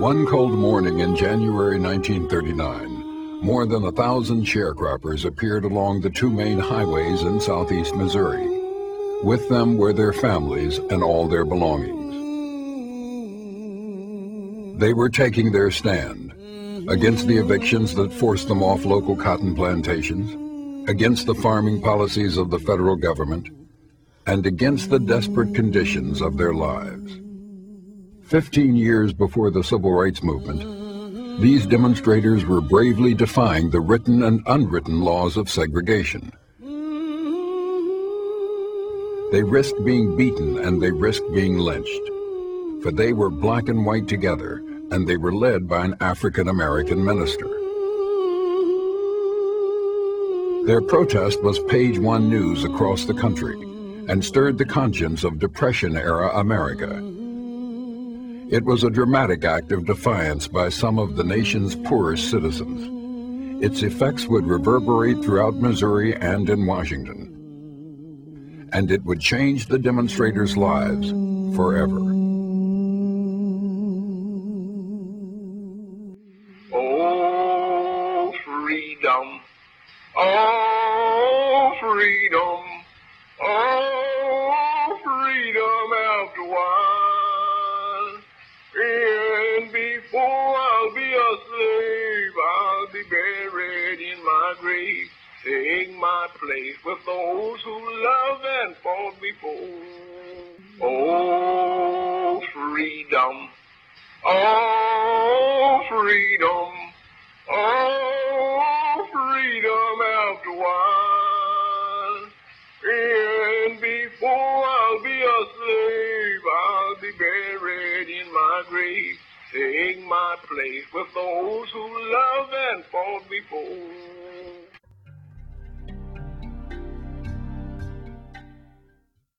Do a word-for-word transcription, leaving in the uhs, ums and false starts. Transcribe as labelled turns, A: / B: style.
A: One cold morning in January nineteen thirty-nine, more than a thousand sharecroppers appeared along the two main highways in southeast Missouri. With them were their families and all their belongings. They were taking their stand against the evictions that forced them off local cotton plantations, against the farming policies of the federal government, and against the desperate conditions of their lives. Fifteen years before the Civil Rights Movement, these demonstrators were bravely defying the written and unwritten laws of segregation. They risked being beaten and they risked being lynched, for they were black and white together, and they were led by an African-American minister. Their protest was page one news across the country and stirred the conscience of Depression-era America. It was a dramatic act of defiance by some of the nation's poorest citizens. Its effects would reverberate throughout Missouri and in Washington. And it would change the demonstrators' lives forever.
B: Oh, freedom. Oh, freedom. Oh, freedom after a while. And before I'll be a slave, I'll be buried in my grave, take my place with those who loved and fought before. Oh, freedom. Oh, freedom. Oh, freedom after a while. And before I'll be a slave, I'll be buried in my grave, take my place with those who loved and fought before.